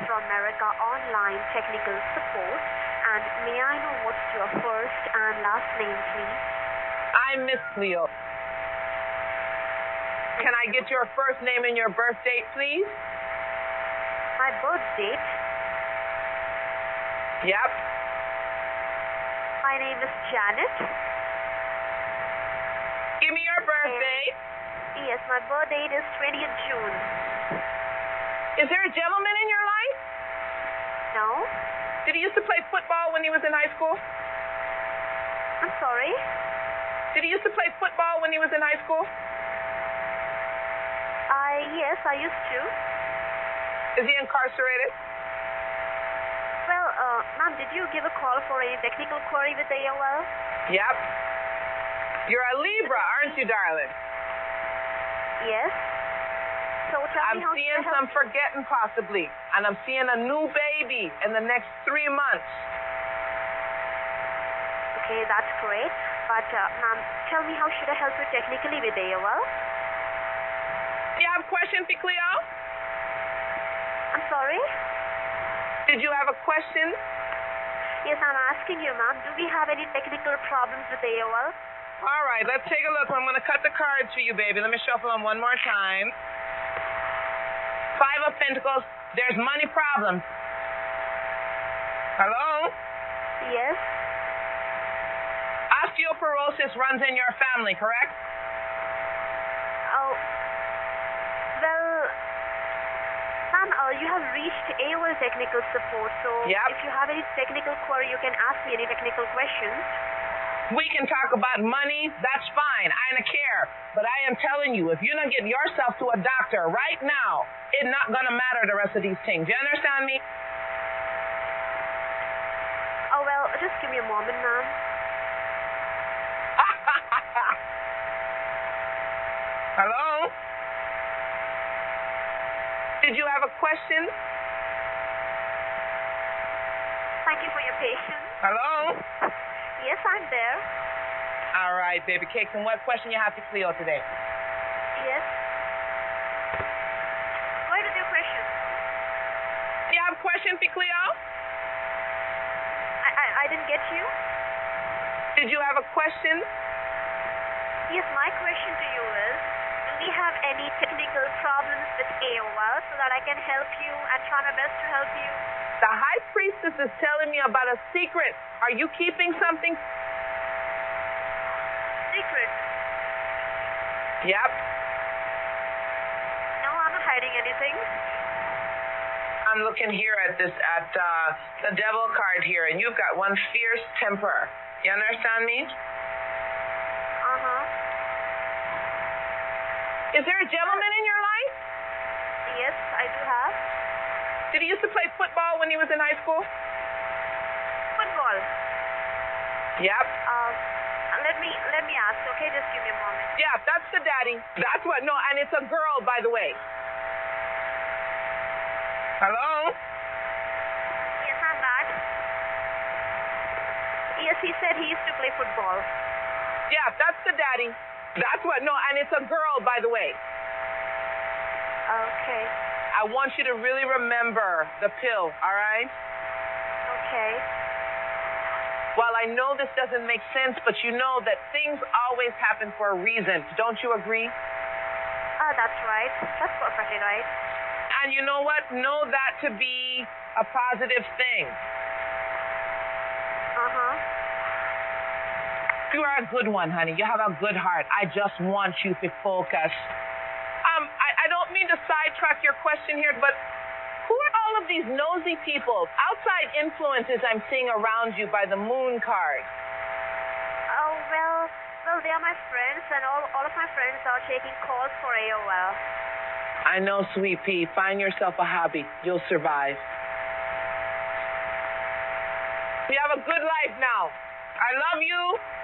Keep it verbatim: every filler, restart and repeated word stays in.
from America Online Technical Support. And may I know what's your first and last name, please? I'm Miss Cleo. Can I get your first name and your birth date, please? My birth date? Yep. My name is Janet. Give me your birthday. And, yes, my birth date is twentieth June. Is there a gentleman in your life? No. Did he used to play football when he was in high school? I'm sorry? Did he used to play football when he was in high school? I, yes, I used to. Is he incarcerated? Well, uh, ma'am, did you give a call for a technical query with A O L? Yep. You're a Libra, aren't you, darling? Yes. So tell I'm me how seeing can I some help you? forgetting possibly, and I'm seeing a new baby in the next three months. Okay, that's great. But, uh, ma'am, tell me how should I help you technically with A O L? You have a question, Cleo? I'm sorry? Did you have a question? Yes, I'm asking you, ma'am, do we have any technical problems with A O L? All right, let's take a look. I'm going to cut the cards for you, baby. Let me shuffle them one more time. Five of Pentacles. There's money problems. Hello? Yes. Osteoporosis runs in your family, correct? Oh, well, ma'am, uh, you have reached A O L technical support, so Yep. if you have any technical query, you can ask me any technical questions. We can talk about money. That's fine. I don't care. But I am telling you, if you don't get yourself to a doctor right now, it's not going to matter the rest of these things. You understand me? Oh, well, just give me a moment, ma'am. Hello? Did you have a question? Thank you for your patience. Hello? Yes, I'm there. All right, baby cakes. And what question you have to Cleo today? Yes. Go ahead with your question. You have a question for Cleo? I, I, I didn't get you. Did you have a question? Yes, my question to you is, do we have any technical problems with A O L so that I can help you and try my best to help you? The High Priestess is telling me about a secret. Are you keeping something? Secret? Yep. No, I'm not hiding anything. I'm looking here at this, at uh, the Devil card here, and you've got one fierce temper. You understand me? Uh-huh. Is there a gentleman in your life? Yes, I do have. Did he used to play football when he was in high school? Football. Yep. Uh, let me let me ask, okay? Just give me a moment. Yeah, that's the daddy. That's what, no, and it's a girl, by the way. Hello? Yes, I'm back. Yes, he said he used to play football. Yeah, that's the daddy. That's what, no, and it's a girl, by the way. Okay. I want you to really remember the pill, all right? Okay. While I know this doesn't make sense, but you know that things always happen for a reason. Don't you agree? Uh, that's right. That's perfectly right. And you know what? Know that to be a positive thing. Uh-huh. You are a good one, honey. You have a good heart. I just want you to focus. Um, I, I don't mean to sidetrack your question here, but who are all of these nosy people, outside influences I'm seeing around you by the moon card? Oh, well, well, they are my friends, and all, all of my friends are taking calls for A O L. I know, sweet pea. Find yourself a hobby. You'll survive. You have a good life now. I love you.